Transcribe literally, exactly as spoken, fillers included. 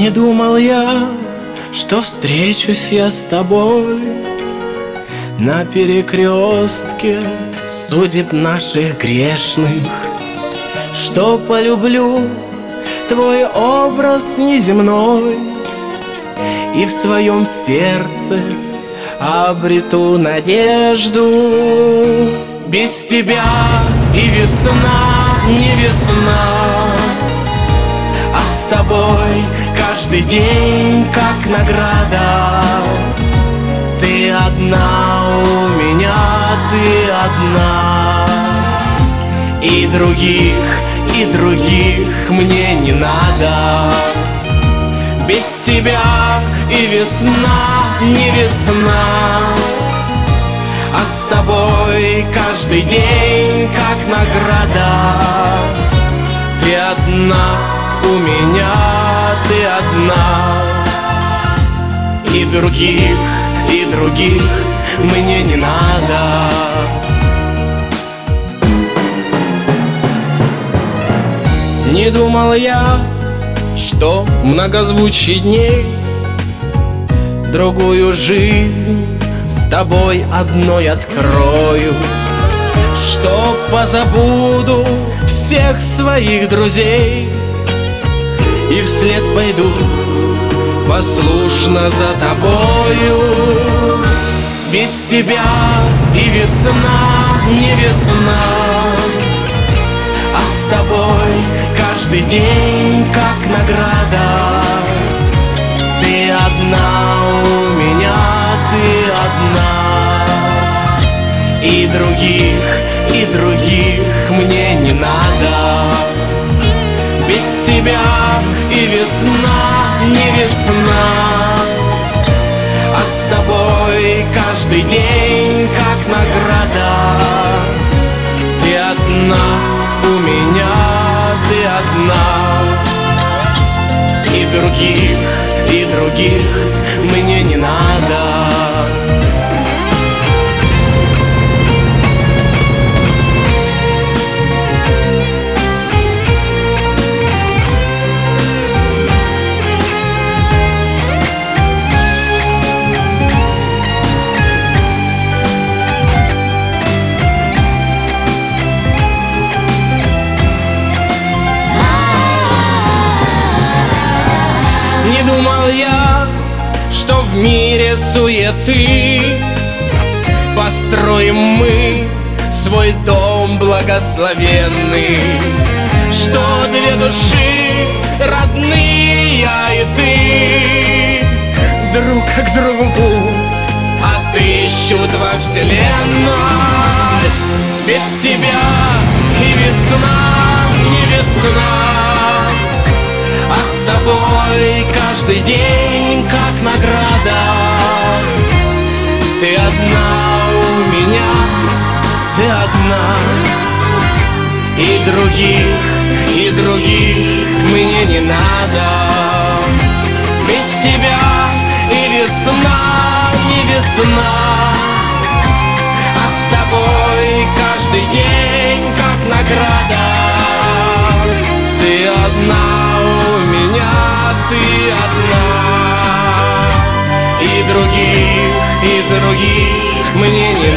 Не думал я, что встречусь я с тобой на перекрестке судеб наших грешных, что полюблю твой образ неземной и в своем сердце обрету надежду. Без тебя и весна не весна, а с тобой каждый день как награда. Ты одна у меня, ты одна, и других, и других мне не надо. Без тебя и весна не весна, а с тобой каждый день как награда. Ты одна у меня, ты одна, и других, и других мне не надо. Не думал я, что многозвучий дней другую жизнь с тобой одной открою, что позабуду всех своих друзей и вслед пойду послушно за тобою. Без тебя и весна не весна, а с тобой каждый день как награда. Ты одна у меня, ты одна, и других, и других мне не надо. Без тебя и весна не весна, а с тобой каждый день как награда. Ты одна у меня, ты одна, и других, и других мне не надо. Не думал я, что в мире суеты построим мы свой дом благословенный, что две души родные, я и ты, друг как другу путь отыщут во вселенной. Без тебя и весна не весна, а с тобой каждый день как награда. Ты одна у меня, ты одна, и других, и других мне не надо. Без тебя и весна не весна, а с тобой каждый день как награда. Ты одна у меня, ты одна, и других, и других мне не